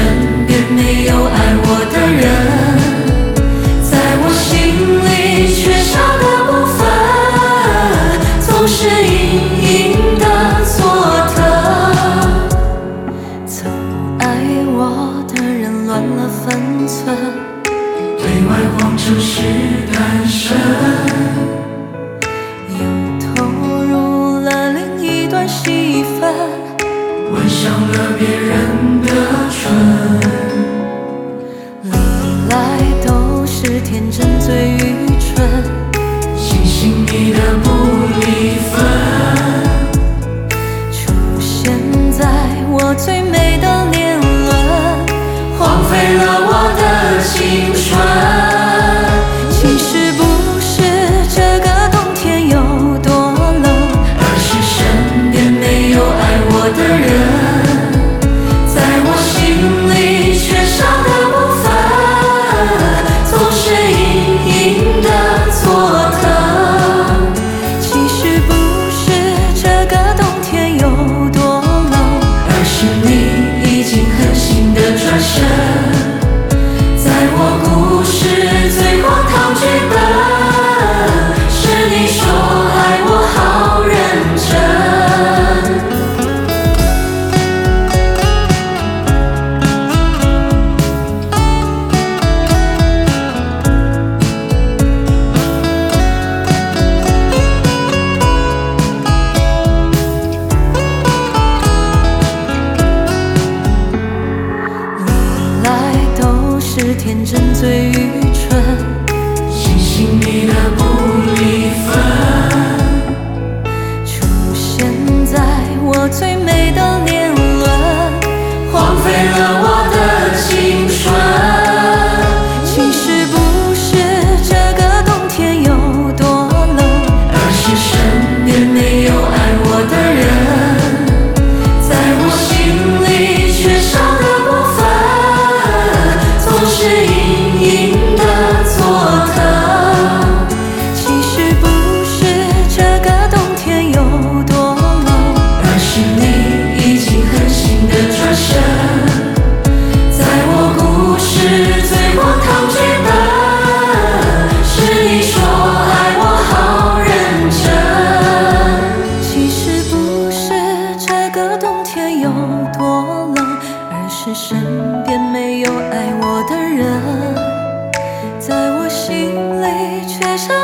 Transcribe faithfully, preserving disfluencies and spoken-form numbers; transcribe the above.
身边没有爱我的人，在我心里缺少的部分，总是隐隐的作疼。曾爱我的人乱了分寸，对外谎称是单身，又投入了另一段戏份，吻上了别人的唇。历来都是天真最愚蠢，星星你的不离分，出现在我最美的年轮，荒废了我的青春。其实不是这个冬天有多冷，而是身边没有爱我的人，在我心里缺少的部分，总是隐隐的作疼。其实不是这个冬天有多冷，而是你已经狠心的转身，在我故事最荒唐剧本，是你说爱我好认真。历来都是天真最愚蠢，星星你的不离分，出现在我最美的年轮，荒废了我的青春。其实不是这个冬天有多冷，而是身边没有爱我的人，在我心里缺少的部分，总是隐隐的作疼。其实不是这个冬天有多冷，而是你已经狠心的转身，在我故事最荒唐剧本，是你说爱我好认真。其实不是这个冬天有多冷，而是身边没有爱我的人，在我心里缺少